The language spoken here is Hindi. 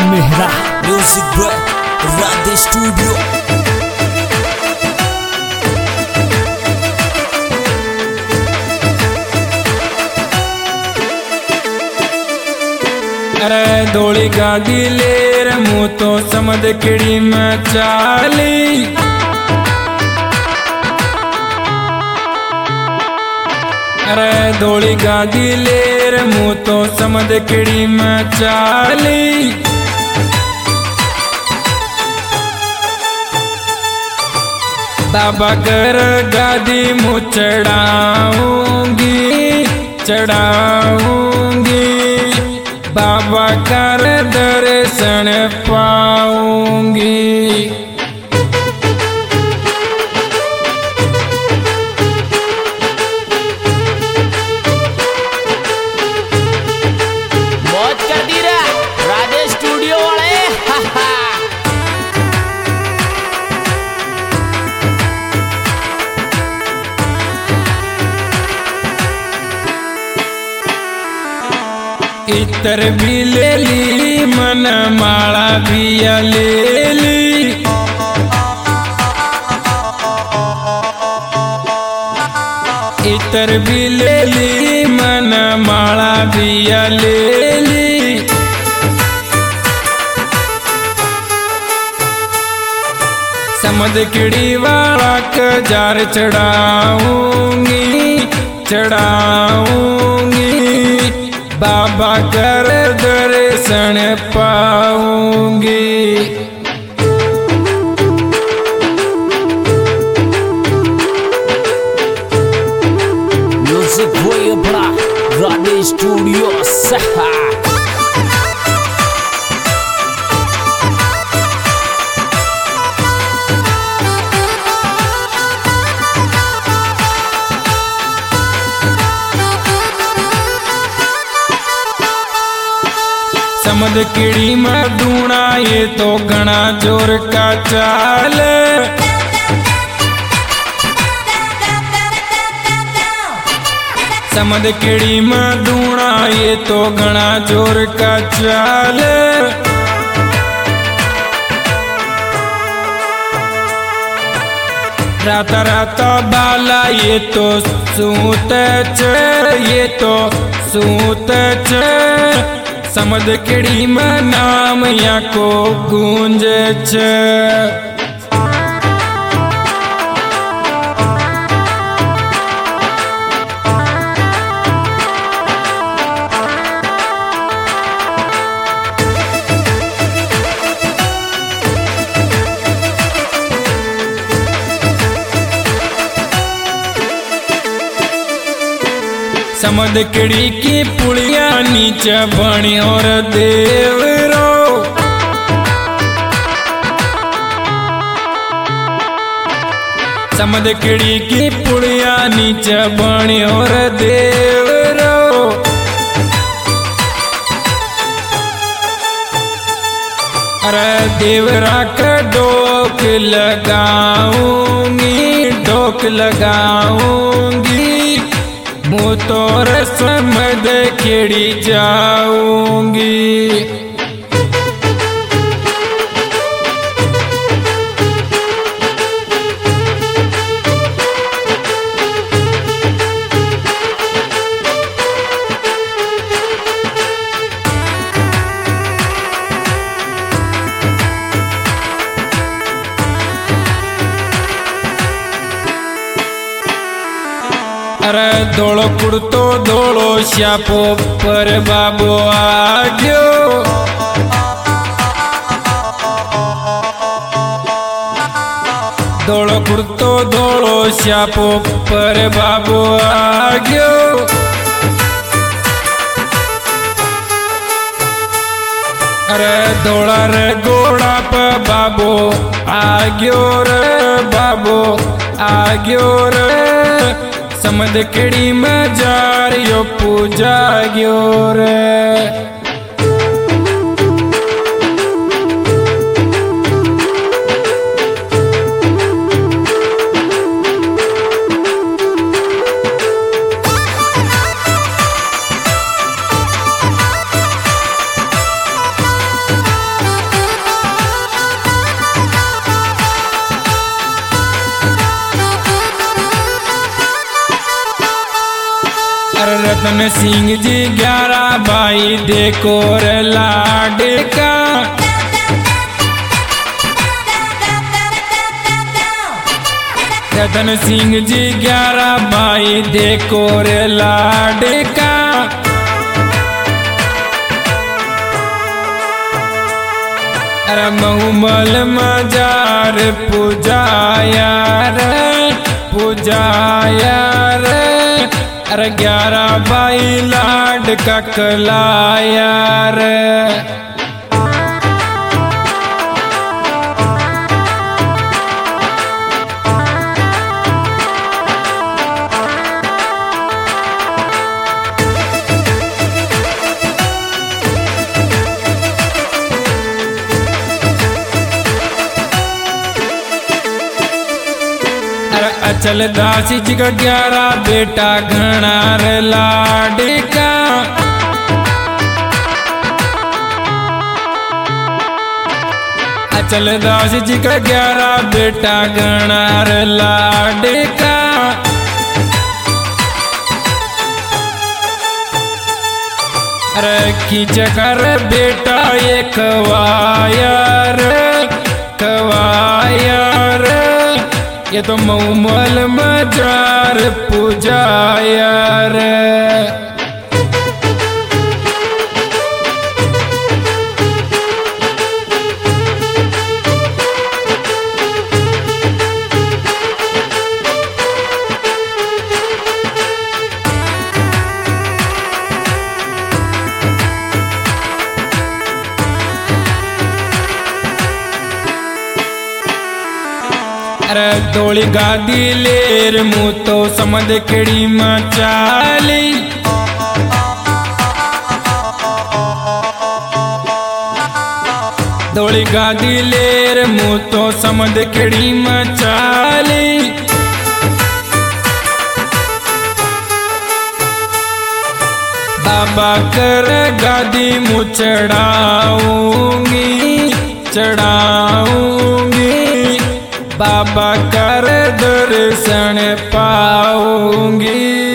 Mehra music by Radhe studio. अरे धोली गादी लेर मुँह तो समझ किड़ी में चाली। अरे धोली गादी लेर मुँह तो समझ किड़ी में चाली। बाबा कर गादी मुँह चढ़ाऊंगी चढ़ाऊंगी, बाबा कर दर्शन पाऊंगी। मौज कर दी रे राधे स्टूडियो वाले। इतर भी ले ली मन माला भी ले ली। इतर भी ले ली मन माला भी ले ली। समझ किड़ी वाला जार चढ़ाऊंगी चढ़ाऊंगी, बाबा कर दर्शन पाऊंगी। म्यूजिक वही बड़ा राधे स्टूडियो सहा। समझ किड़ी में दूना ये तो घना जोर का चाल। समझ किड़ी में दूना ये तो घना जोर का चाल। राता राता बाला ये तो सूत च, ये तो सूत च। समझ किड़ी में नाम या को गूंज छ। समझ किड़ी की पुड़िया नीचे बनी और देवरो। समझ किड़ी की पुड़िया नीचे बनी और देवरो। अरे देवरा का डोक लगाऊंगी डोक लगाऊंगी, मुँह तो रस्म खिड़ी जाऊंगी। अरे धोलो कुर्तो धोलो श्यापो पर बाबो आ गयो। धोलो कुर्तो धोलो श्यापो पर बाबो आ गयो। अरे धोला रे घोड़ा पर बाबो आ गयो रे बाबो आ गयो रे। समझ किड़ी में जार यो पूजा गयो रे। अरे रतन सिंह जी 11 भाई देखो रे लाडका। रतन सिंह जी 11 भाई देखो रे लाडका। अरे बहुमल मजार पूजाया रे पूजाया रे। अरे 11 भाई लाड का कलाया रे। अचल दासी जी का 11 बेटा घना रे लाडका। अचल दासी जी का 11 बेटा घना रे लाडका। अरे खींच कर बेटा ये कवाया रे कवाया रे। ये तो मऊमल मजार पूजाया रे। अरे डोली गादी लेर मुँह तो समझ केड़ी मचाली। डोली गादी लेर मुँह तो समझ केड़ी मचाली। बाबा कर गादी मुँह चढ़ाऊंगी चढ़ाऊंगी। बाबा कर दर्शन पाऊंगी।